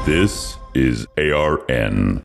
This is ARN.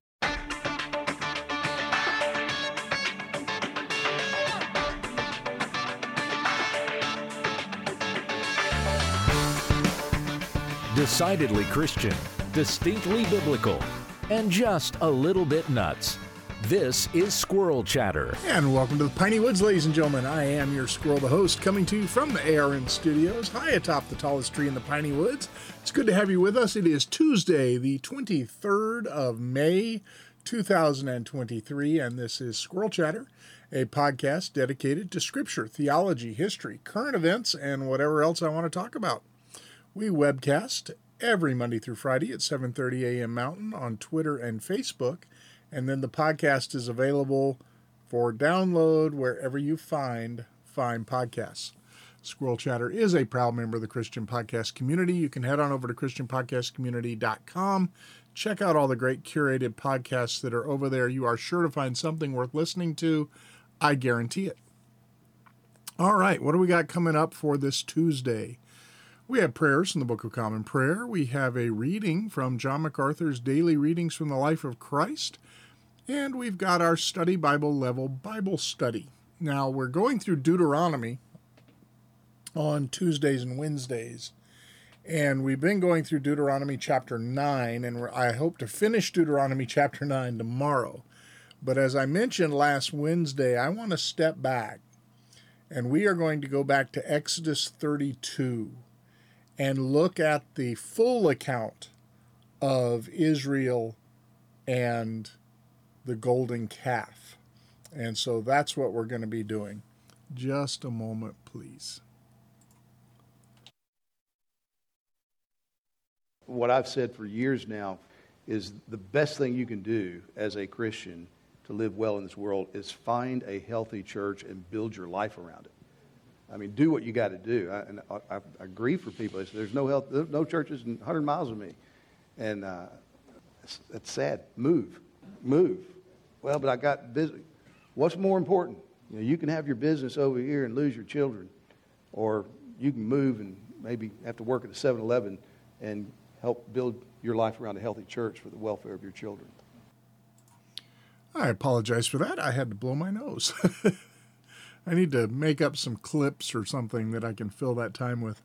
Decidedly Christian, distinctly biblical, and just a little bit nuts. This is Squirrel Chatter. And welcome to the Piney Woods, ladies and gentlemen. I am your squirrel, the host, coming to you from the ARN studios, high atop the tallest tree in the Piney Woods. It's good to have you with us. It is Tuesday, the 23rd of May, 2023, and this is Squirrel Chatter, a podcast dedicated to scripture, theology, history, current events, and whatever else I want to talk about. We webcast every Monday through Friday at 7:30 a.m. Mountain on Twitter and Facebook, and then the podcast is available for download wherever you find fine podcasts. Squirrel Chatter is a proud member of the Christian Podcast Community. You can head on over to ChristianPodcastCommunity.com. Check out all the great curated podcasts that are over there. You are sure to find something worth listening to. I guarantee it. All right, what do we got coming up for this Tuesday? We have prayers from the Book of Common Prayer. We have a reading from John MacArthur's Daily Readings from the Life of Christ. And we've got our study Bible level Bible study. Now, we're going through Deuteronomy on Tuesdays and Wednesdays. And we've been going through Deuteronomy chapter 9, and I hope to finish Deuteronomy chapter 9 tomorrow. But as I mentioned last Wednesday, I want to step back, and we are going to go back to Exodus 32 and look at the full account of Israel and the golden calf. And so that's what we're going to be doing. Just a moment, please. What I've said for years now is the best thing you can do as a Christian to live well in this world is find a healthy church and build your life around it. I mean, do what you got to do. I agree for people. There's no churches 100 miles of me. And it's sad. Move. Well, but I got busy. What's more important? You can have your business over here and lose your children. Or you can move and maybe have to work at a 7-Eleven and help build your life around a healthy church for the welfare of your children. I apologize for that. I had to blow my nose. I need to make up some clips or something that I can fill that time with.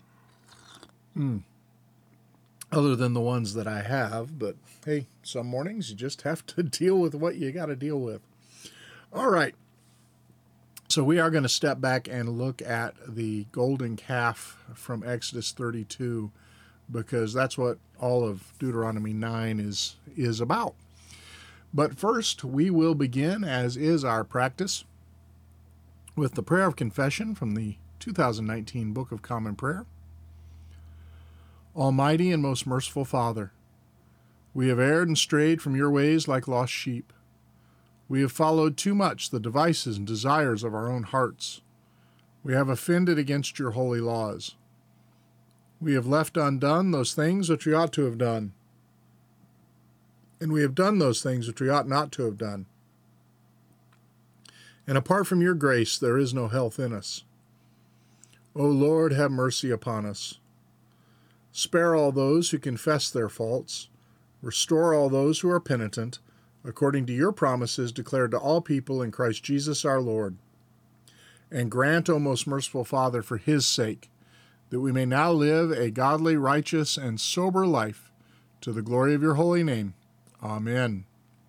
Other than the ones that I have, but hey, some mornings you just have to deal with what you got to deal with. All right. So we are going to step back and look at the golden calf from Exodus 32, because that's what all of Deuteronomy 9 is about. But first, we will begin, as is our practice, with the prayer of confession from the 2019 Book of Common Prayer. Almighty and most merciful Father, we have erred and strayed from your ways like lost sheep. We have followed too much the devices and desires of our own hearts. We have offended against your holy laws. We have left undone those things which we ought to have done, and we have done those things which we ought not to have done. And apart from your grace, there is no health in us. O Lord, have mercy upon us. Spare all those who confess their faults. Restore all those who are penitent, according to your promises declared to all people in Christ Jesus our Lord. And grant, O most merciful Father, for his sake, that we may now live a godly, righteous, and sober life, to the glory of your holy name. Amen.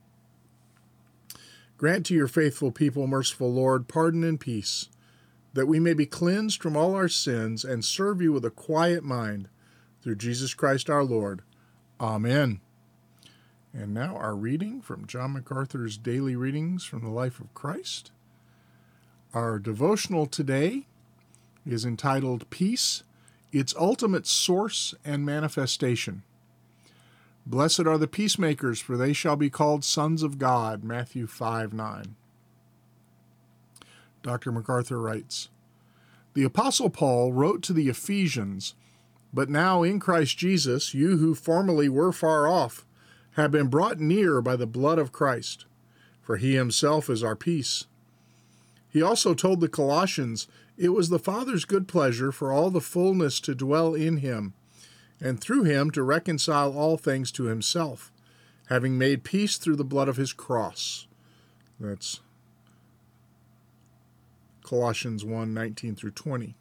Grant to your faithful people, merciful Lord, pardon and peace, that we may be cleansed from all our sins and serve you with a quiet mind, through Jesus Christ our Lord. Amen. And now our reading from John MacArthur's Daily Readings from the Life of Christ. Our devotional today is entitled Peace, Its Ultimate Source and Manifestation. Blessed are the peacemakers, for they shall be called sons of God. Matthew 5:9. Dr. MacArthur writes, the Apostle Paul wrote to the Ephesians, but now in Christ Jesus, you who formerly were far off have been brought near by the blood of Christ, for he himself is our peace. He also told the Colossians, it was the Father's good pleasure for all the fullness to dwell in him, and through him to reconcile all things to himself, having made peace through the blood of his cross. That's Colossians 1:19 through 20.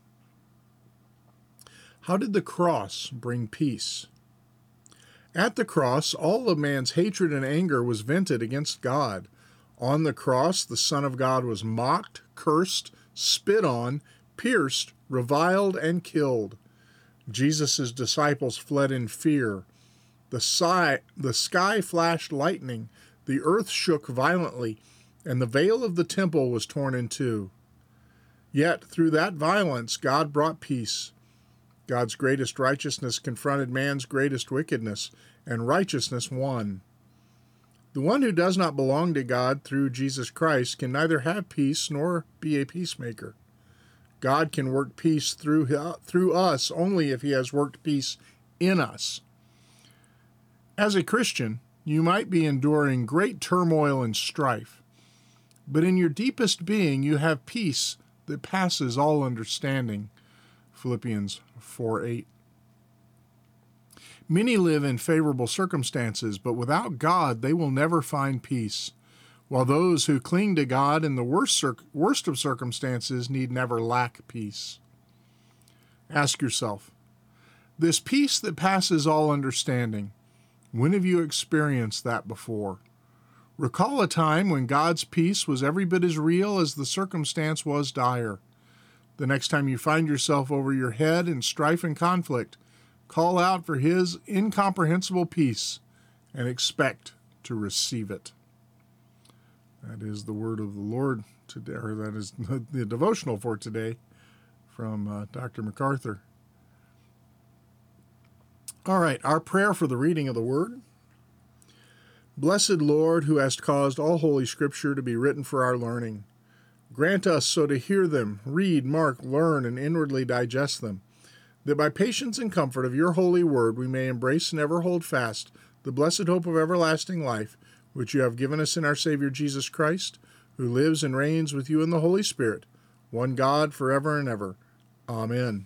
How did the cross bring peace? At the cross, all of man's hatred and anger was vented against God. On the cross, the Son of God was mocked, cursed, spit on, pierced, reviled, and killed. Jesus' disciples fled in fear. The sky flashed lightning, the earth shook violently, and the veil of the temple was torn in two. Yet, through that violence, God brought peace. God's greatest righteousness confronted man's greatest wickedness, and righteousness won. The one who does not belong to God through Jesus Christ can neither have peace nor be a peacemaker. God can work peace through us only if he has worked peace in us. As a Christian, you might be enduring great turmoil and strife, but in your deepest being you have peace that passes all understanding. Philippians 4:8. Many live in favorable circumstances, but without God they will never find peace, while those who cling to God in the worst of circumstances need never lack peace. Ask yourself, this peace that passes all understanding, when have you experienced that before? Recall a time when God's peace was every bit as real as the circumstance was dire. The next time you find yourself over your head in strife and conflict, call out for his incomprehensible peace and expect to receive it. That is the word of the Lord today, or that is the devotional for today from Dr. MacArthur. All right, our prayer for the reading of the word. Blessed Lord, who hast caused all holy scripture to be written for our learning, grant us so to hear them, read, mark, learn, and inwardly digest them, that by patience and comfort of your holy word we may embrace and ever hold fast the blessed hope of everlasting life, which you have given us in our Savior Jesus Christ, who lives and reigns with you in the Holy Spirit, one God, forever and ever. Amen.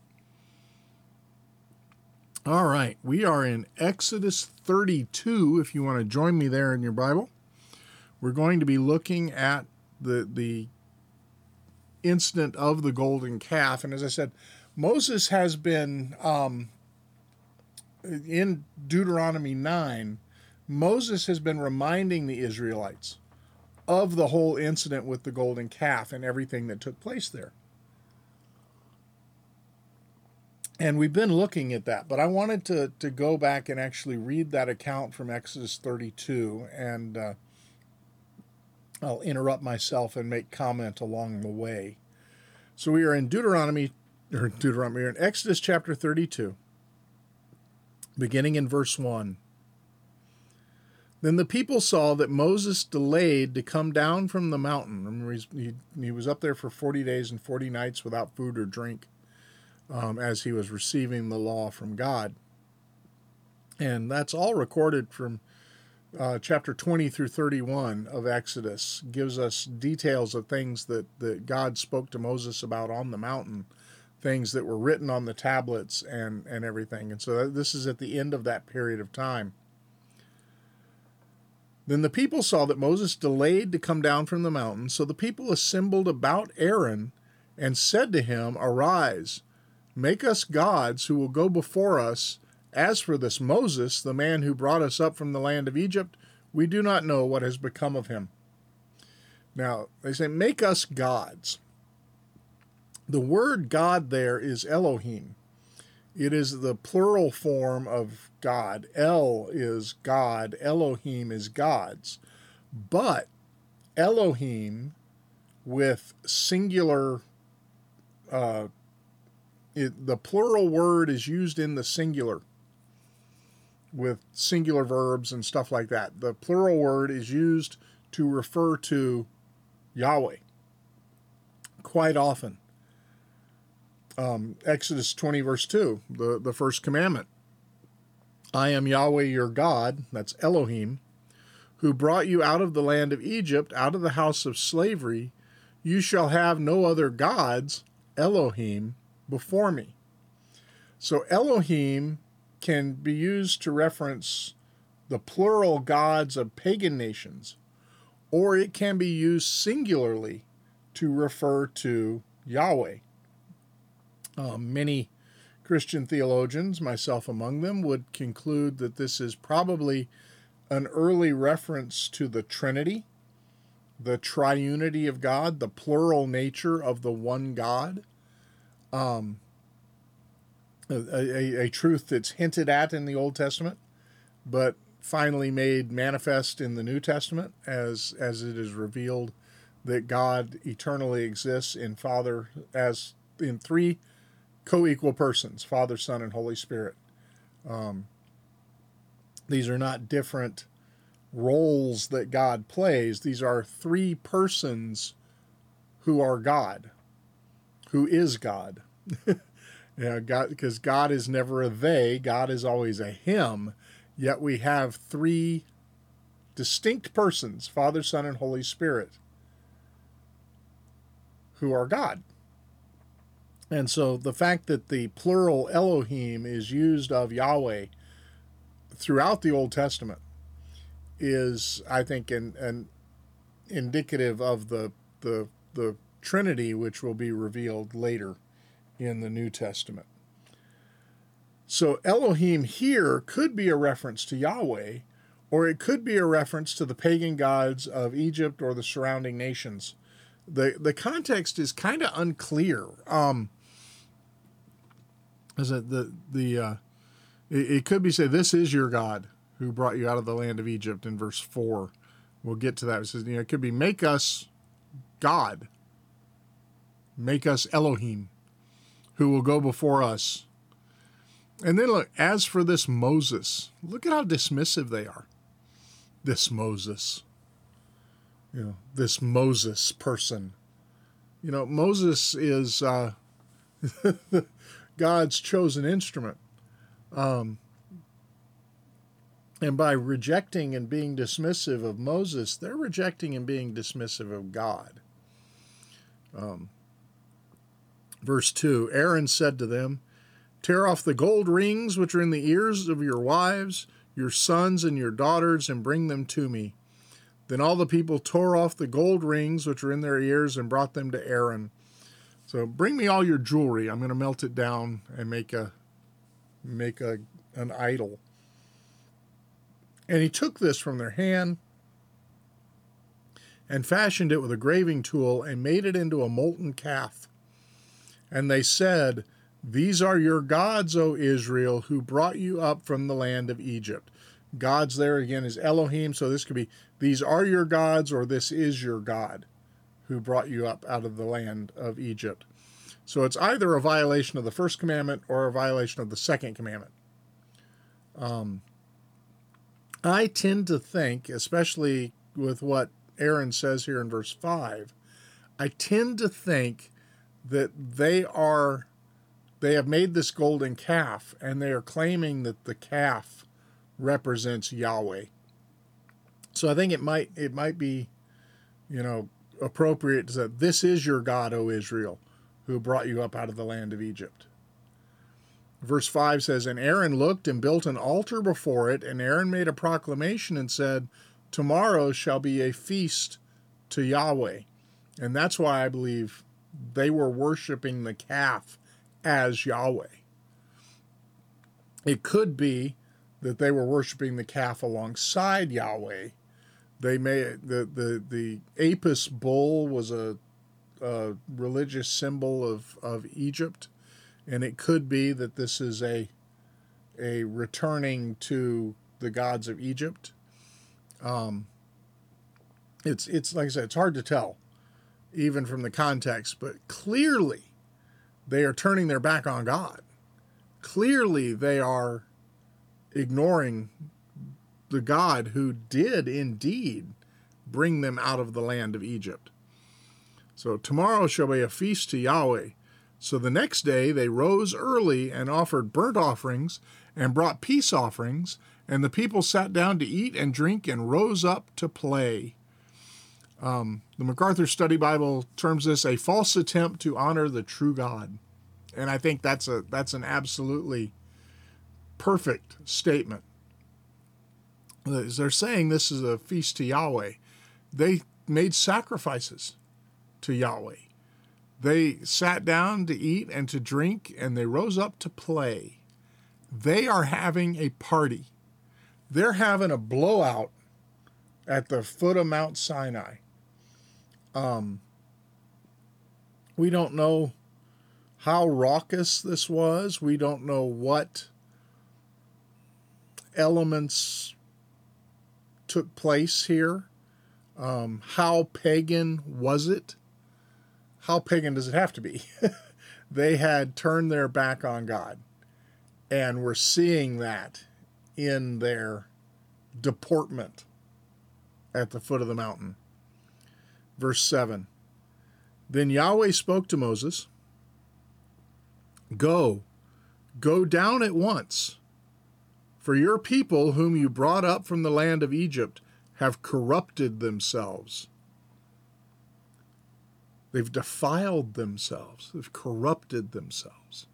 All right, we are in Exodus 32, if you want to join me there in your Bible. We're going to be looking at the incident of the golden calf. And as I said, Moses has been, in Deuteronomy 9, Moses has been reminding the Israelites of the whole incident with the golden calf and everything that took place there. And we've been looking at that, but I wanted to go back and actually read that account from Exodus 32, and I'll interrupt myself and make comment along the way. So we are in we're in Exodus chapter 32, beginning in verse 1. Then the people saw that Moses delayed to come down from the mountain. Remember, he was up there for 40 days and 40 nights without food or drink, as he was receiving the law from God. And that's all recorded from chapter 20 through 31 of Exodus. Gives us details of things that God spoke to Moses about on the mountain, things that were written on the tablets and everything. And so this is at the end of that period of time. Then the people saw that Moses delayed to come down from the mountain, so the people assembled about Aaron and said to him, "Arise, make us gods who will go before us. As for this Moses, the man who brought us up from the land of Egypt, we do not know what has become of him." Now, they say, make us gods. The word God there is Elohim. It is the plural form of God. El is God. Elohim is gods. But Elohim with singular, the plural word is used in the singular with singular verbs and stuff like that. The plural word is used to refer to Yahweh quite often. Exodus 20 verse 2, the first commandment. I am Yahweh your God, that's Elohim, who brought you out of the land of Egypt, out of the house of slavery. You shall have no other gods, Elohim, before me. So Elohim can be used to reference the plural gods of pagan nations, or it can be used singularly to refer to Yahweh. Many Christian theologians, myself among them, would conclude that this is probably an early reference to the Trinity, the triunity of God, the plural nature of the one God, a truth that's hinted at in the Old Testament, but finally made manifest in the New Testament as it is revealed that God eternally exists in three co-equal persons, Father, Son, and Holy Spirit. These are not different roles that God plays. These are three persons who are God, who is God. God, because God is never a they, God is always a him, yet we have three distinct persons, Father, Son, and Holy Spirit, who are God. And so the fact that the plural Elohim is used of Yahweh throughout the Old Testament is, I think, an indicative of the Trinity, which will be revealed later in the New Testament. So Elohim here could be a reference to Yahweh, or it could be a reference to the pagan gods of Egypt or the surrounding nations. The context is kind of unclear. It could be say, "This is your God who brought you out of the land of Egypt," in verse 4. We'll get to that. It says, it could be, "Make us God, make us Elohim, who will go before us." And then look, as for this Moses, look at how dismissive they are. This Moses. This Moses person. Moses is God's chosen instrument. And by rejecting and being dismissive of Moses, they're rejecting and being dismissive of God. Verse 2, Aaron said to them, "Tear off the gold rings which are in the ears of your wives, your sons, and your daughters, and bring them to me." Then all the people tore off the gold rings which were in their ears and brought them to Aaron. So, "Bring me all your jewelry. I'm going to melt it down and make an idol." And he took this from their hand and fashioned it with a graving tool and made it into a molten calf. And they said, "These are your gods, O Israel, who brought you up from the land of Egypt." Gods there again is Elohim, so this could be, "These are your gods," or "This is your God who brought you up out of the land of Egypt." So it's either a violation of the first commandment or a violation of the second commandment. I tend to think, especially with what Aaron says here in verse 5, I tend to think that they have made this golden calf, and they are claiming that the calf represents Yahweh. So I think it might be, appropriate to say, "This is your God, O Israel, who brought you up out of the land of Egypt." Verse 5 says, "And Aaron looked and built an altar before it, and Aaron made a proclamation and said, 'Tomorrow shall be a feast to Yahweh.'" And that's why I believe they were worshiping the calf as Yahweh. It could be that they were worshiping the calf alongside Yahweh. They may the Apis bull was a religious symbol of Egypt, and it could be that this is a returning to the gods of Egypt. It's like I said, it's hard to tell, even from the context, but clearly they are turning their back on God. Clearly they are ignoring the God who did indeed bring them out of the land of Egypt. So, "Tomorrow shall be a feast to Yahweh." So the next day they rose early and offered burnt offerings and brought peace offerings, and the people sat down to eat and drink and rose up to play. The MacArthur Study Bible terms this a false attempt to honor the true God. And I think that's an absolutely perfect statement. They're saying this is a feast to Yahweh. They made sacrifices to Yahweh. They sat down to eat and to drink, and they rose up to play. They are having a party. They're having a blowout at the foot of Mount Sinai. We don't know how raucous this was. We don't know what elements took place here. How pagan was it? How pagan does it have to be? They had turned their back on God, and we're seeing that in their deportment at the foot of the mountain. Verse 7, Then Yahweh spoke to Moses, Go down at once, for your people whom you brought up from the land of Egypt have corrupted themselves. They've defiled themselves. They've corrupted themselves.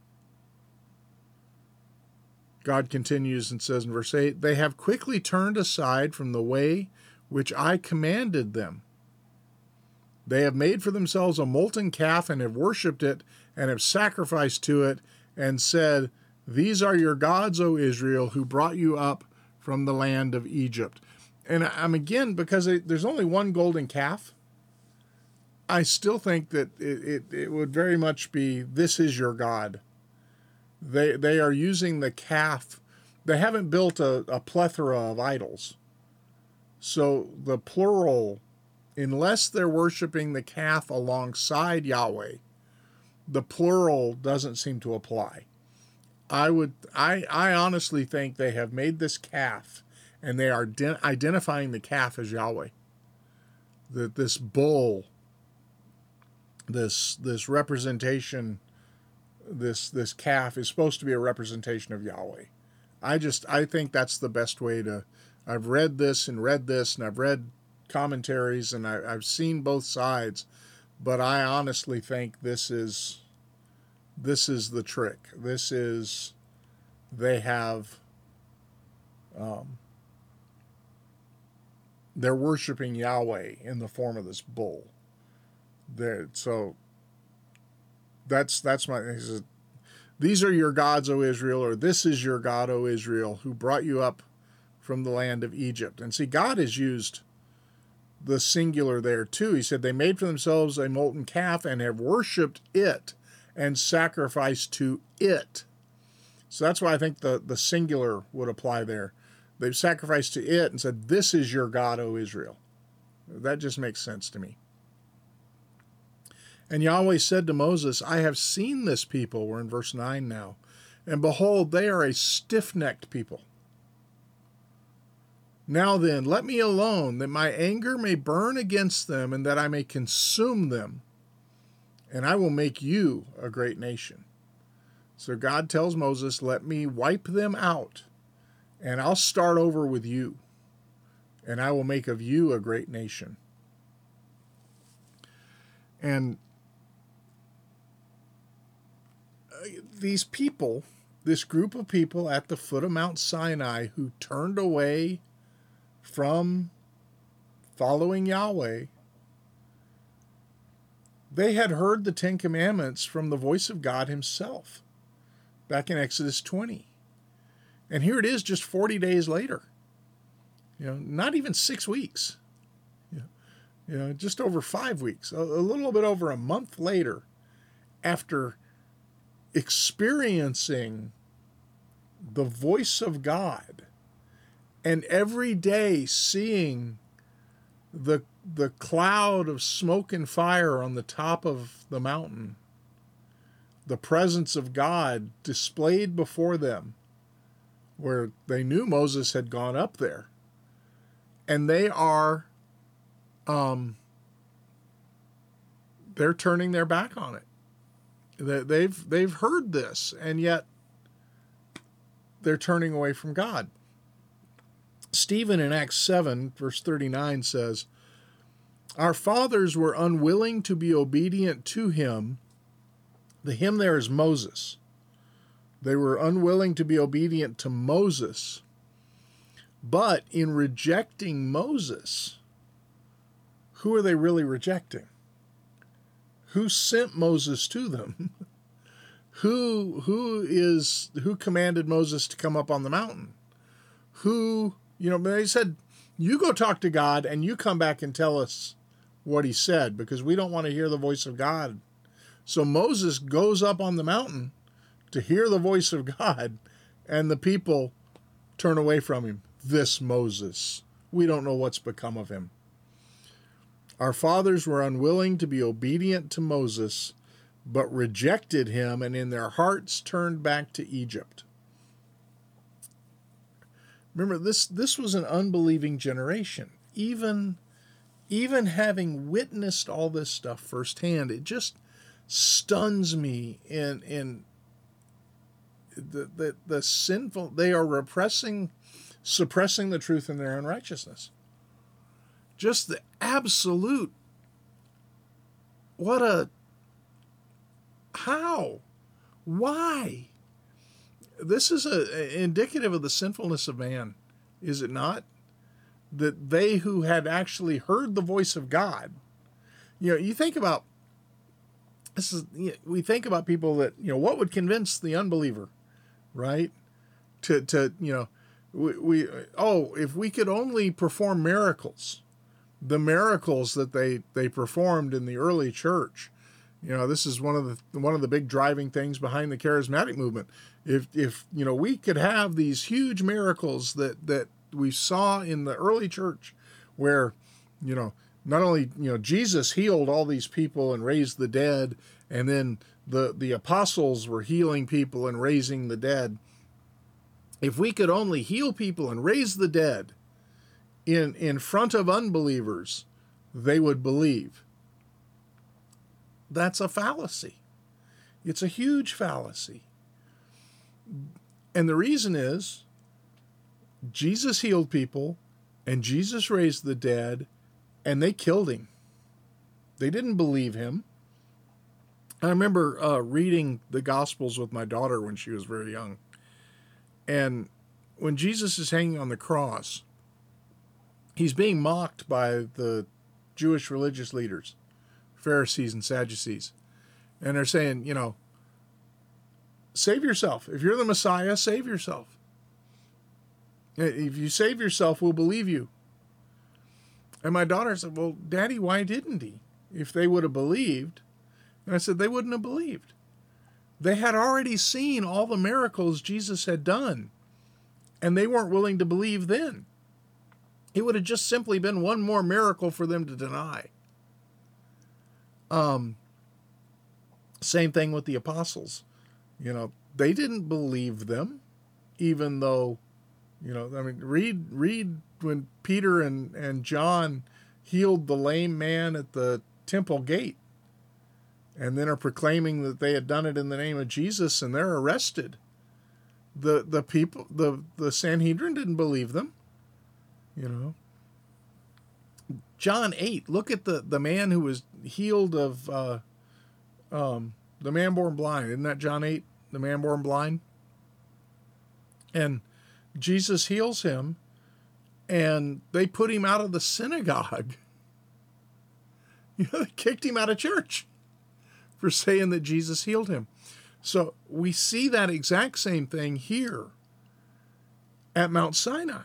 God continues and says in verse 8, They have quickly turned aside from the way which I commanded them. They have made for themselves a molten calf and have worshipped it and have sacrificed to it and said, These are your gods, O Israel, who brought you up from the land of Egypt. And I'm again, because there's only one golden calf, I still think that it would very much be, this is your God. They are using the calf. They haven't built a plethora of idols. So the plural, unless they're worshiping the calf alongside Yahweh, the plural doesn't seem to apply. I honestly think they have made this calf, and they are identifying the calf as Yahweh. That this bull, this representation, this calf is supposed to be a representation of Yahweh. I think that's the best way to. I've read this, and I've read commentaries, and I've seen both sides, but I honestly think this is the trick. They have, they're worshiping Yahweh in the form of this bull. So that's my. He says, These are your gods, O Israel, or this is your God, O Israel, who brought you up from the land of Egypt. And see, God has used the singular there too. He said they made for themselves a molten calf and have worshipped it and sacrificed to it. So that's why I think the singular would apply there. They've sacrificed to it and said, This is your God, O Israel. That just makes sense to me. And Yahweh said to Moses, I have seen this people. We're in verse 9 now. And behold, they are a stiff-necked people. Now then, let me alone, that my anger may burn against them, and that I may consume them, and I will make you a great nation. So God tells Moses, let me wipe them out, and I'll start over with you, and I will make of you a great nation. And these people, this group of people at the foot of Mount Sinai who turned away from following Yahweh, they had heard the Ten Commandments from the voice of God himself back in Exodus 20. And here it is just 40 days later. Not even 6 weeks. Just over 5 weeks, a little bit over a month later, after experiencing the voice of God and every day seeing the cloud of smoke and fire on the top of the mountain, the presence of God displayed before them, where they knew Moses had gone up there, and they are they're turning their back on it. They've heard this, and yet they're turning away from God. Stephen in Acts 7, verse 39 says, Our fathers were unwilling to be obedient to him. The him there is Moses. They were unwilling to be obedient to Moses. But in rejecting Moses, who are they really rejecting? Who sent Moses to them? Who commanded Moses to come up on the mountain? They said, you go talk to God and you come back and tell us what he said, because we don't want to hear the voice of God. So Moses goes up on the mountain to hear the voice of God, and the people turn away from him. This Moses, we don't know what's become of him. Our fathers were unwilling to be obedient to Moses, but rejected him, and in their hearts turned back to Egypt. Remember, this was an unbelieving generation. Even having witnessed all this stuff firsthand, it just stuns me in the sinful. They are suppressing the truth in their unrighteousness. Just the absolute. How? Why? This is indicative of the sinfulness of man, is it not? That they who had actually heard the voice of God, you think about this we think about people that, what would convince the unbeliever, right? If we could only perform miracles, the miracles that they performed in the early church. This is one of the big driving things behind the charismatic movement. If we could have these huge miracles that we saw in the early church, where not only Jesus healed all these people and raised the dead, and then the apostles were healing people and raising the dead. If we could only heal people and raise the dead in front of unbelievers, they would believe. That's a fallacy. It's a huge fallacy. And the reason is, Jesus healed people, and Jesus raised the dead, and they killed him. They didn't believe him. I remember reading the Gospels with my daughter when she was very young. And when Jesus is hanging on the cross, he's being mocked by the Jewish religious leaders, Pharisees and Sadducees. And they're saying, save yourself. If you're the Messiah, save yourself. If you save yourself, we'll believe you. And my daughter said, well, Daddy, why didn't he? If they would have believed. And I said, they wouldn't have believed. They had already seen all the miracles Jesus had done, and they weren't willing to believe then. It would have just simply been one more miracle for them to deny. Same thing with the apostles. They didn't believe them, even though, read when Peter and John healed the lame man at the temple gate, and then are proclaiming that they had done it in the name of Jesus, and they're arrested. The people, the Sanhedrin didn't believe them. John 8, look at the man who was healed of the man born blind. Isn't that John 8, the man born blind? And Jesus heals him, and they put him out of the synagogue. They kicked him out of church for saying that Jesus healed him. So we see that exact same thing here at Mount Sinai.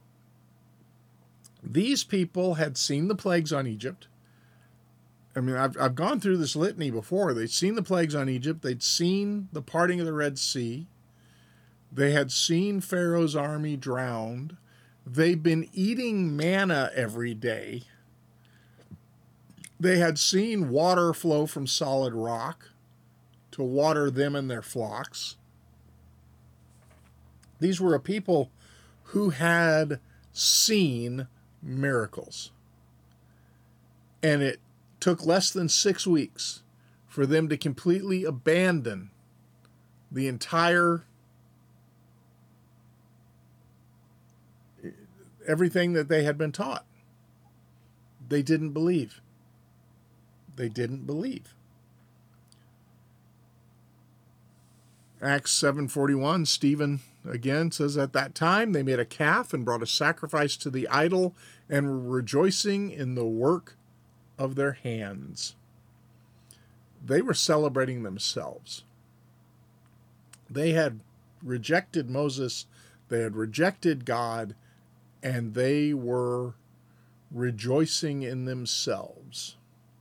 These people had seen the plagues on Egypt. I've gone through this litany before. They'd seen the plagues on Egypt. They'd seen the parting of the Red Sea. They had seen Pharaoh's army drowned. They'd been eating manna every day. They had seen water flow from solid rock to water them and their flocks. These were a people who had seen miracles. And it took less than 6 weeks for them to completely abandon the entire everything that they had been taught. They didn't believe. They didn't believe. Acts 7:41, Stephen again says, at that time they made a calf and brought a sacrifice to the idol and were rejoicing in the work of their hands. They were celebrating themselves. They had rejected Moses, they had rejected God, and they were rejoicing in themselves.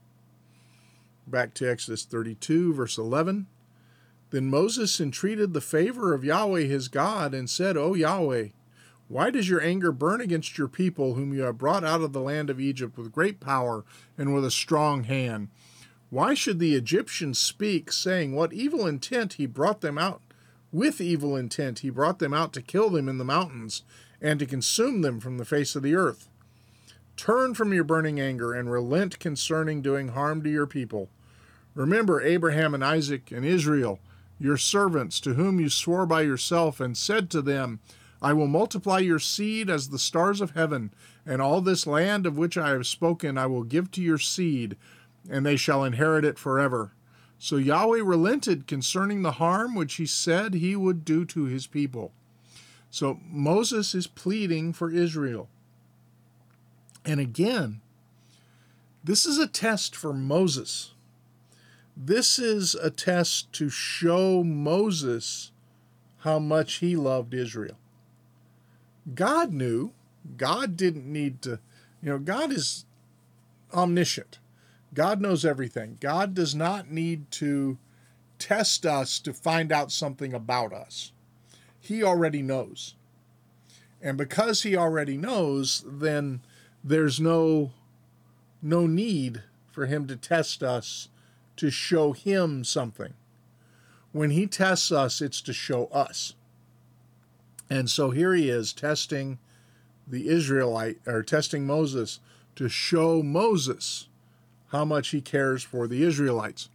Back to Exodus 32, verse 11. Then Moses entreated the favor of Yahweh his God and said, O Yahweh, why does your anger burn against your people whom you have brought out of the land of Egypt with great power and with a strong hand? Why should the Egyptians speak, saying, what evil intent he brought them out? With evil intent he brought them out to kill them in the mountains and to consume them from the face of the earth. Turn from your burning anger and relent concerning doing harm to your people. Remember Abraham and Isaac and Israel, your servants, to whom you swore by yourself and said to them, I will multiply your seed as the stars of heaven, and all this land of which I have spoken I will give to your seed, and they shall inherit it forever. So Yahweh relented concerning the harm which he said he would do to his people. So Moses is pleading for Israel. And again, this is a test for Moses. This is a test to show Moses how much he loved Israel. God knew. God didn't need to, God is omniscient. God knows everything. God does not need to test us to find out something about us. He already knows. And because he already knows, then there's no need for him to test us to show him something. When he tests us, it's to show us. And so here he is testing testing Moses to show Moses how much he cares for the Israelites,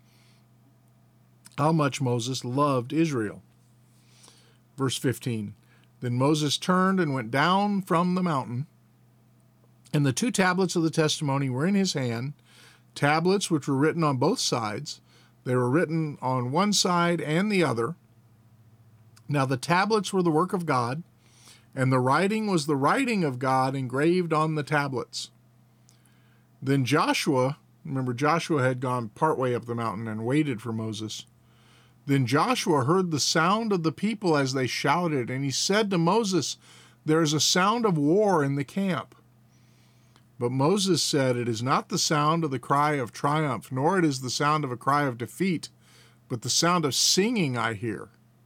how much Moses loved Israel. Verse 15, then Moses turned and went down from the mountain, and the 2 tablets of the testimony were in his hand, tablets which were written on both sides. They were written on one side and the other. Now the tablets were the work of God, and the writing was the writing of God engraved on the tablets. Then Joshua, remember Joshua had gone partway up the mountain and waited for Moses. Then Joshua heard the sound of the people as they shouted, and he said to Moses, there is a sound of war in the camp. But Moses said, it is not the sound of the cry of triumph, nor it is the sound of a cry of defeat, but the sound of singing I hear.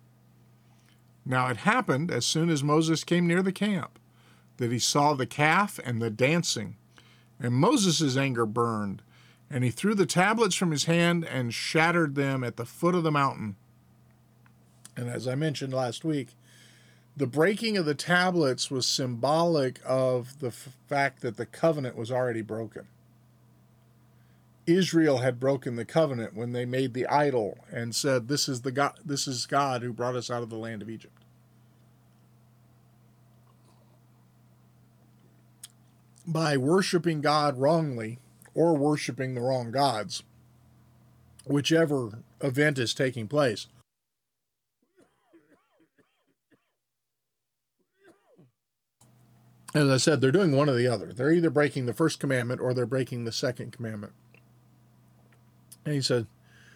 Now it happened, as soon as Moses came near the camp, that he saw the calf and the dancing. And Moses' anger burned, and he threw the tablets from his hand and shattered them at the foot of the mountain. And as I mentioned last week, the breaking of the tablets was symbolic of the fact that the covenant was already broken. Israel had broken the covenant when they made the idol and said, this is God who brought us out of the land of Egypt. By worshiping God wrongly or worshiping the wrong gods, whichever event is taking place, as I said, they're doing one or the other. They're either breaking the first commandment or they're breaking the second commandment. And he said,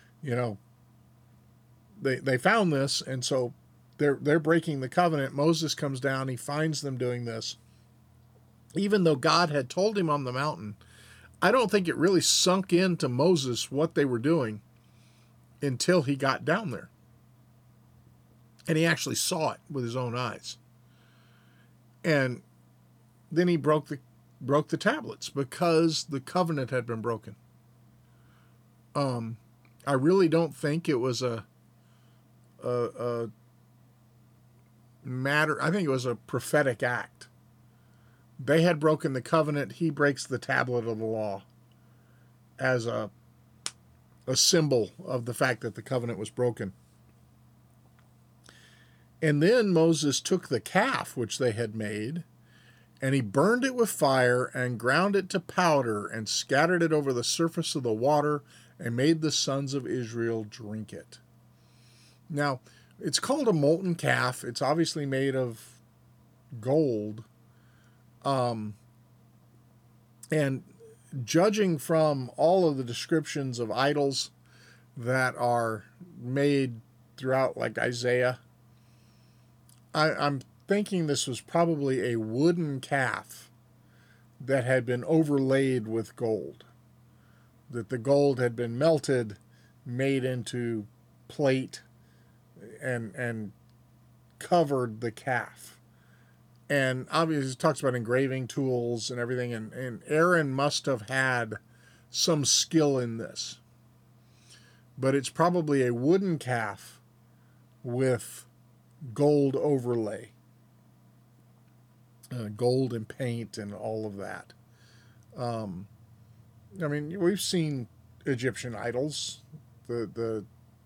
they found this, and so they're breaking the covenant. Moses comes down, he finds them doing this. Even though God had told him on the mountain, I don't think it really sunk into Moses what they were doing until he got down there. And he actually saw it with his own eyes. And then he broke the tablets because the covenant had been broken. I really don't think it was a matter. I think it was a prophetic act. They had broken the covenant. He breaks the tablet of the law as a symbol of the fact that the covenant was broken. And then Moses took the calf which they had made, and he burned it with fire and ground it to powder and scattered it over the surface of the water and made the sons of Israel drink it. Now, it's called a molten calf. It's obviously made of gold. And judging from all of the descriptions of idols that are made throughout, like Isaiah, I'm thinking this was probably a wooden calf that had been overlaid with gold. That the gold had been melted, made into plate, and covered the calf. And obviously it talks about engraving tools and everything, and Aaron must have had some skill in this. But it's probably a wooden calf with gold overlay. Gold and paint and all of that. I mean, we've seen Egyptian idols. The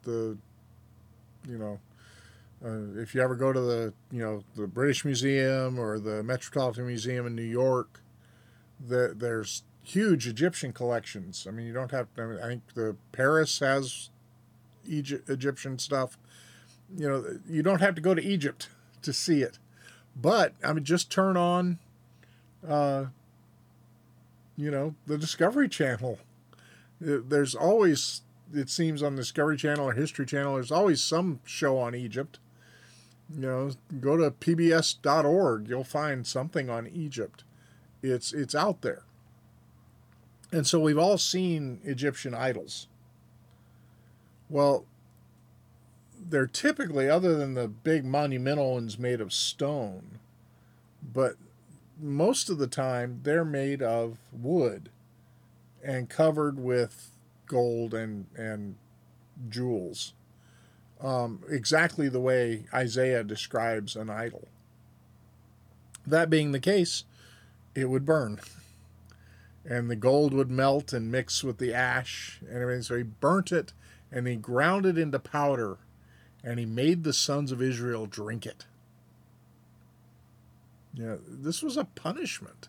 if you ever go to the British Museum or the Metropolitan Museum in New York, there's huge Egyptian collections. I mean, you don't have to, I think the Paris has Egyptian stuff. You don't have to go to Egypt to see it. But, I mean, just turn on, the Discovery Channel. There's always, it seems on the Discovery Channel or History Channel, there's always some show on Egypt. Go to pbs.org, you'll find something on Egypt. It's out there. And so we've all seen Egyptian idols. Well, they're typically, other than the big monumental ones made of stone, but most of the time they're made of wood and covered with gold and jewels. Exactly the way Isaiah describes an idol. That being the case, it would burn. And the gold would melt and mix with the ash and everything. So he burnt it and he ground it into powder and he made the sons of Israel drink it. This was a punishment.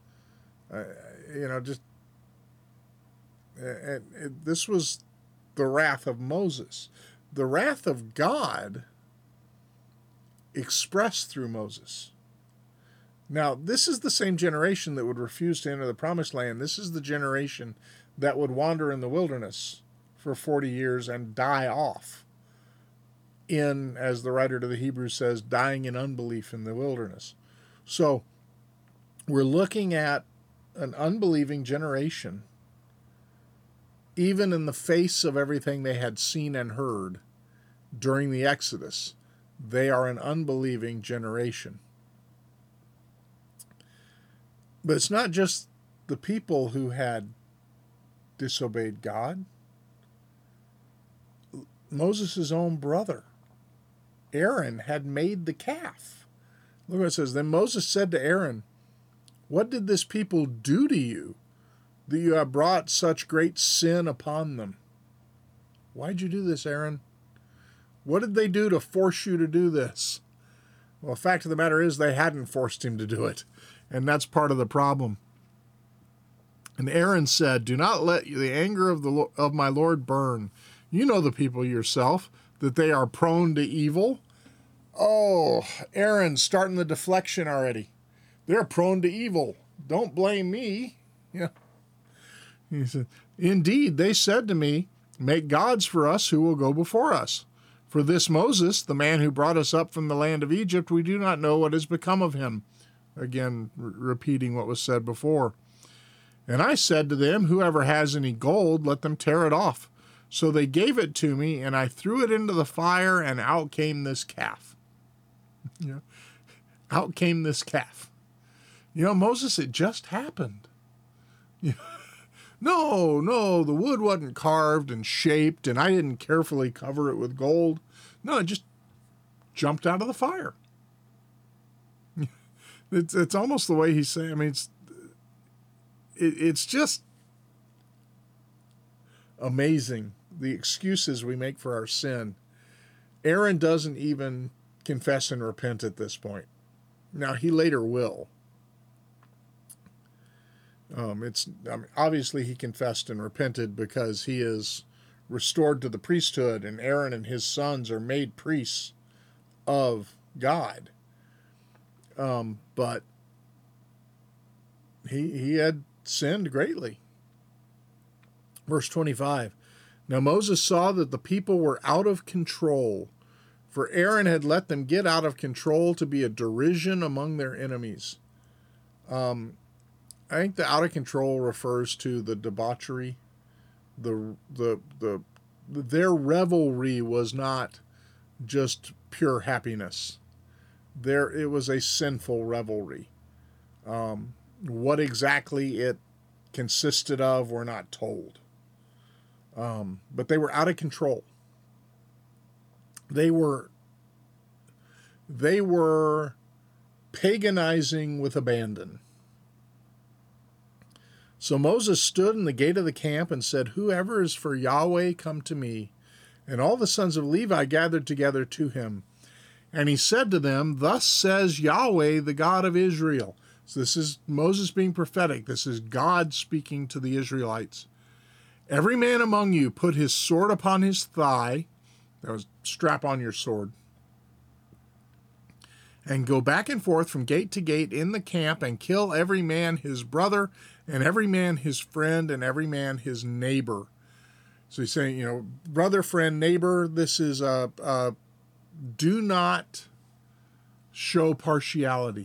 This was the wrath of Moses. The wrath of God expressed through Moses. Now, this is the same generation that would refuse to enter the promised land. This is the generation that would wander in the wilderness for 40 years and die off in, as the writer to the Hebrews says, dying in unbelief in the wilderness. So we're looking at an unbelieving generation, even in the face of everything they had seen and heard during the Exodus. They are an unbelieving generation. But it's not just the people who had disobeyed God. Moses' own brother, Aaron, had made the calf. Look what it says. Then Moses said to Aaron, "What did this people do to you, that you have brought such great sin upon them?" Why'd you do this, Aaron? What did they do to force you to do this? Well, the fact of the matter is they hadn't forced him to do it. And that's part of the problem. And Aaron said, "Do not let the anger of my Lord burn. You know the people yourself, that they are prone to evil." Oh, Aaron's starting the deflection already. They're prone to evil. Don't blame me. Yeah. He said, "Indeed, they said to me, 'Make gods for us who will go before us. For this Moses, the man who brought us up from the land of Egypt, we do not know what has become of him." Again, repeating what was said before. "And I said to them, 'Whoever has any gold, let them tear it off.' So they gave it to me, and I threw it into the fire, and out came this calf." Out came this calf. Moses, it just happened. No, the wood wasn't carved and shaped, and I didn't carefully cover it with gold. No, it just jumped out of the fire. It's almost the way he's saying. I mean, it's just amazing the excuses we make for our sin. Aaron doesn't even confess and repent at this point. Now, he later will. Obviously he confessed and repented because he is restored to the priesthood, and Aaron and his sons are made priests of God. But he had sinned greatly. Verse 25. Now Moses saw that the people were out of control, for Aaron had let them get out of control to be a derision among their enemies. I think the out of control refers to the debauchery. Their revelry was not just pure happiness. It was a sinful revelry. What exactly it consisted of, we're not told. But they were out of control. They were paganizing with abandon. So Moses stood in the gate of the camp and said, "Whoever is for Yahweh, come to me." And all the sons of Levi gathered together to him. And he said to them, "Thus says Yahweh, the God of Israel." So this is Moses being prophetic. This is God speaking to the Israelites. "Every man among you put his sword upon his thigh," that was strap on your sword, "and go back and forth from gate to gate in the camp and kill every man his brother and every man his friend and every man his neighbor." So he's saying, brother, friend, neighbor, this is do not show partiality.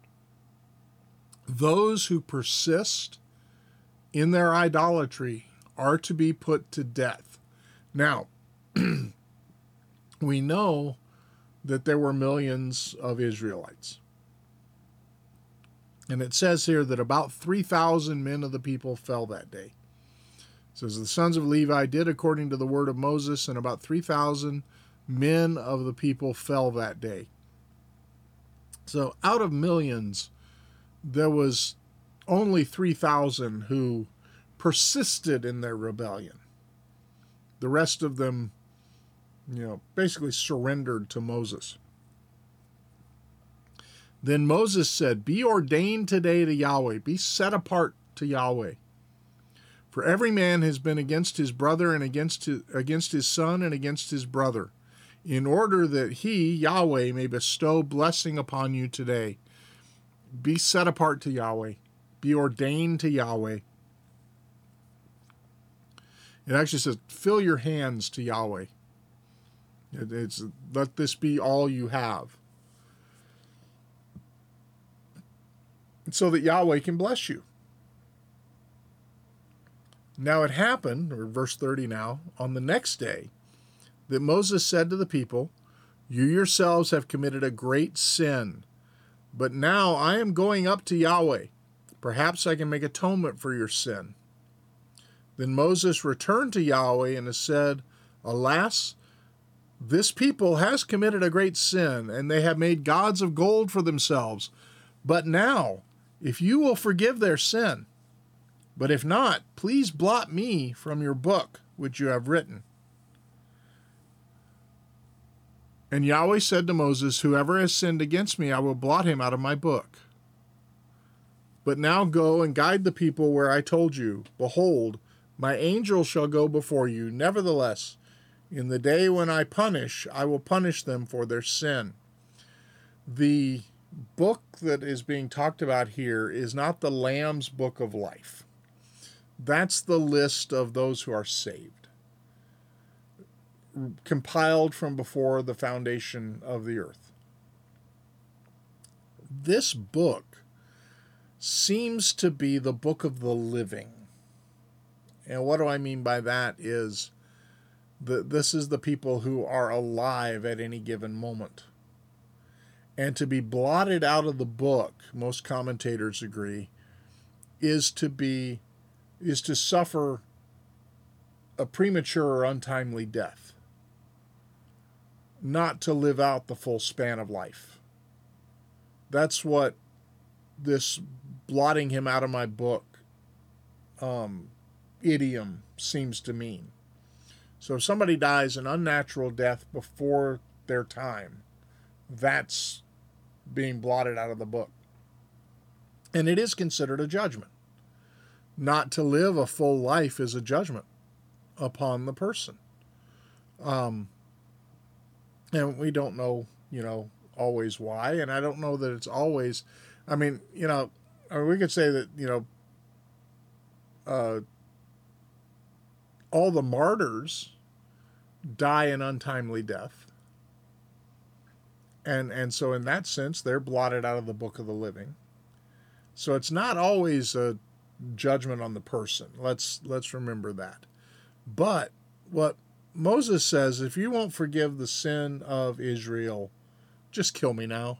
Those who persist in their idolatry are to be put to death. Now, we know that there were millions of Israelites. And it says here that about 3,000 men of the people fell that day. It says the sons of Levi did according to the word of Moses, and about 3,000 men of the people fell that day. So out of millions, there was only 3,000 who persisted in their rebellion. The rest of them, basically surrendered to Moses. Then Moses said, "Be ordained today to Yahweh, be set apart to Yahweh. For every man has been against his brother and against his son and against his brother, in order that he, Yahweh, may bestow blessing upon you today. Be set apart to Yahweh. Be ordained to Yahweh." It actually says, "Fill your hands to Yahweh." It's let this be all you have, so that Yahweh can bless you. Now it happened, or verse 30 now, on the next day, that Moses said to the people, "You yourselves have committed a great sin, but now I am going up to Yahweh. Perhaps I can make atonement for your sin." Then Moses returned to Yahweh and said, "Alas, this people has committed a great sin, and they have made gods of gold for themselves. But now, if you will forgive their sin, but if not, please blot me from your book which you have written." And Yahweh said to Moses, "Whoever has sinned against me, I will blot him out of my book. But now go and guide the people where I told you. Behold, my angel shall go before you. Nevertheless, in the day when I punish, I will punish them for their sin." The book that is being talked about here is not the Lamb's Book of Life. That's the list of those who are saved, compiled from before the foundation of the earth. This book seems to be the book of the living. And what do I mean by that is this is the people who are alive at any given moment. And to be blotted out of the book, most commentators agree, is to suffer a premature or untimely death, not to live out the full span of life. That's what this blotting him out of my book idiom seems to mean. So if somebody dies an unnatural death before their time, that's being blotted out of the book. And it is considered a judgment. Not to live a full life is a judgment upon the person. And we don't know, always why. And I don't know that it's always, we could say that, all the martyrs die an untimely death. And so in that sense, they're blotted out of the book of the living. So it's not always a judgment on the person. Let's remember that. But what Moses says, if you won't forgive the sin of Israel, just kill me now.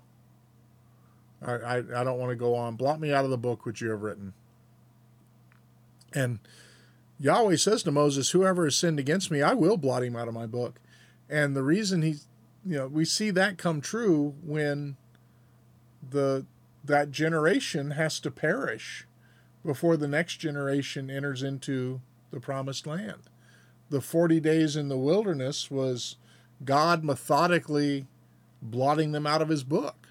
I don't want to go on. Blot me out of the book which you have written. And Yahweh says to Moses, whoever has sinned against me, I will blot him out of my book. And the reason we see that come true when that generation has to perish before the next generation enters into the promised land. The 40 days in the wilderness was God methodically blotting them out of his book.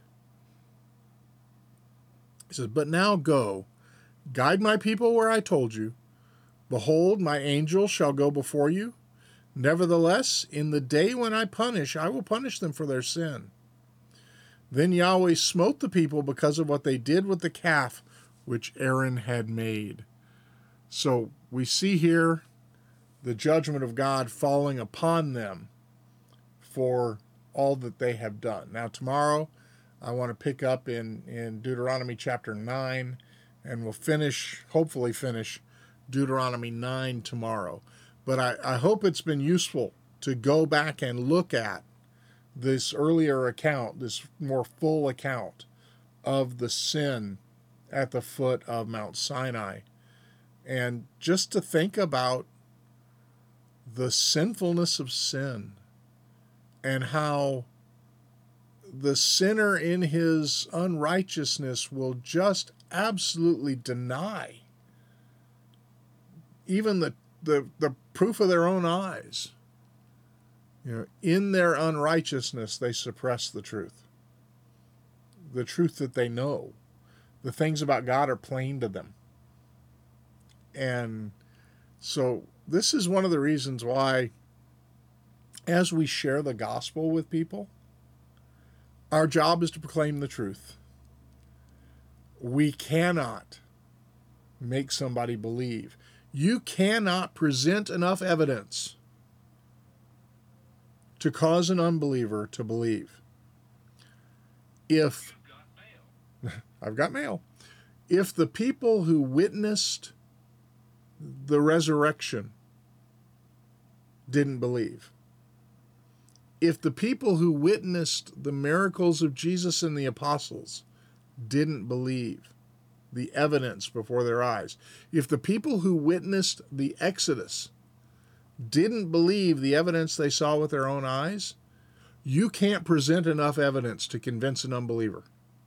He says, but now go, guide my people where I told you. Behold, my angel shall go before you. Nevertheless, in the day when I will punish them for their sin. Then Yahweh smote the people because of what they did with the calf which Aaron had made. So we see here the judgment of God falling upon them for all that they have done. Now tomorrow I want to pick up in Deuteronomy chapter 9, and we'll hopefully finish Deuteronomy 9 tomorrow. But I hope it's been useful to go back and look at this earlier account, this more full account of the sin at the foot of Mount Sinai. And just to think about the sinfulness of sin and how the sinner in his unrighteousness will just absolutely deny even the proof of their own eyes. In their unrighteousness, they suppress the truth that they know. The things about God are plain to them. And so this is one of the reasons why, as we share the gospel with people, our job is to proclaim the truth. We cannot make somebody believe. You cannot present enough evidence to cause an unbeliever to believe. I've got mail. If the people who witnessed the resurrection didn't believe, if the people who witnessed the miracles of Jesus and the apostles didn't believe the evidence before their eyes, if the people who witnessed the Exodus didn't believe the evidence they saw with their own eyes, you can't present enough evidence to convince an unbeliever.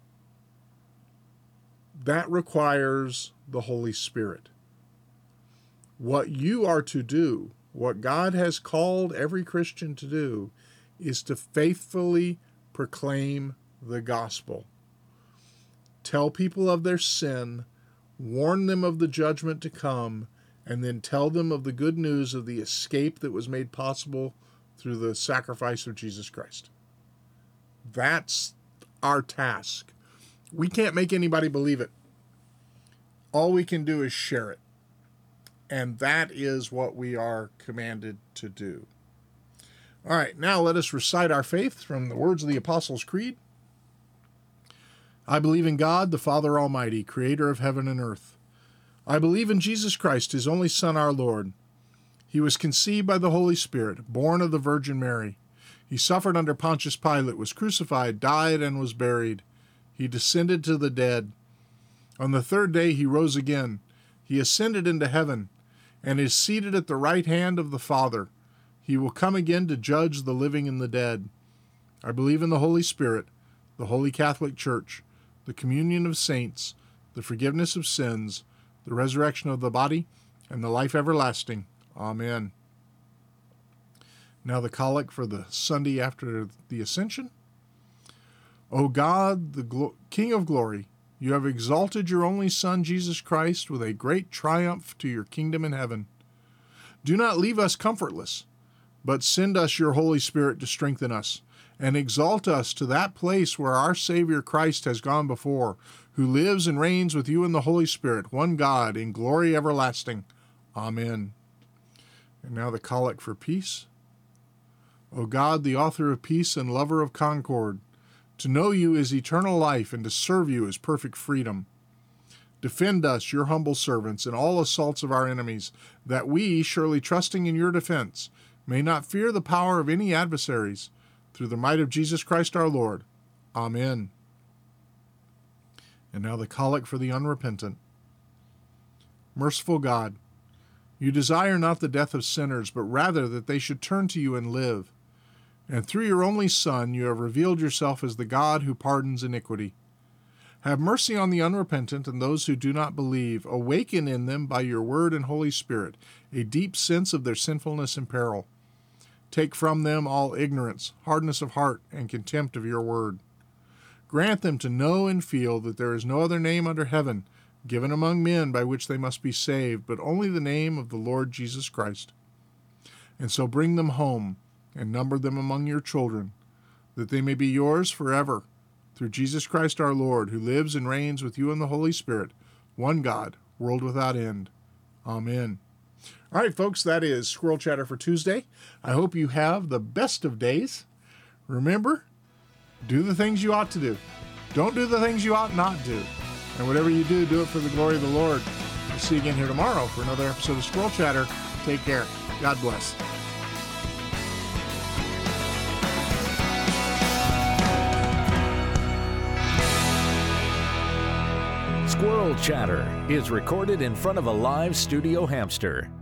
That requires the Holy Spirit. What you are to do, what God has called every Christian to do, is to faithfully proclaim the gospel. Tell people of their sin, warn them of the judgment to come, and then tell them of the good news of the escape that was made possible through the sacrifice of Jesus Christ. That's our task. We can't make anybody believe it. All we can do is share it. And that is what we are commanded to do. All right, now let us recite our faith from the words of the Apostles' Creed. I believe in God, the Father Almighty, creator of heaven and earth. I believe in Jesus Christ, his only Son, our Lord. He was conceived by the Holy Spirit, born of the Virgin Mary. He suffered under Pontius Pilate, was crucified, died, and was buried. He descended to the dead. On the third day he rose again. He ascended into heaven, and is seated at the right hand of the Father. He will come again to judge the living and the dead. I believe in the Holy Spirit, the Holy Catholic Church, the communion of saints, the forgiveness of sins, the resurrection of the body, and the life everlasting. Amen. Now the collect for the Sunday after the Ascension. O God, the King of glory, you have exalted your only Son, Jesus Christ, with a great triumph to your kingdom in heaven. Do not leave us comfortless, but send us your Holy Spirit to strengthen us and exalt us to that place where our Savior Christ has gone before, who lives and reigns with you in the Holy Spirit, one God, in glory everlasting. Amen. And now the collect for peace. O God, the author of peace and lover of concord, to know you is eternal life, and to serve you is perfect freedom. Defend us, your humble servants, in all assaults of our enemies, that we, surely trusting in your defense, may not fear the power of any adversaries, through the might of Jesus Christ our Lord. Amen. And now the collect for the unrepentant. Merciful God, you desire not the death of sinners, but rather that they should turn to you and live. And through your only Son, you have revealed yourself as the God who pardons iniquity. Have mercy on the unrepentant and those who do not believe. Awaken in them by your word and Holy Spirit a deep sense of their sinfulness and peril. Take from them all ignorance, hardness of heart, and contempt of your word. Grant them to know and feel that there is no other name under heaven given among men by which they must be saved, but only the name of the Lord Jesus Christ. And so bring them home and number them among your children, that they may be yours forever, through Jesus Christ our Lord, who lives and reigns with you in the Holy Spirit, one God, world without end. Amen. All right, folks, that is Squirrel Chatter for Tuesday. I hope you have the best of days. Remember, do the things you ought to do. Don't do the things you ought not to. And whatever you do, do it for the glory of the Lord. We'll see you again here tomorrow for another episode of Squirrel Chatter. Take care. God bless. Squirrel Chatter is recorded in front of a live studio hamster.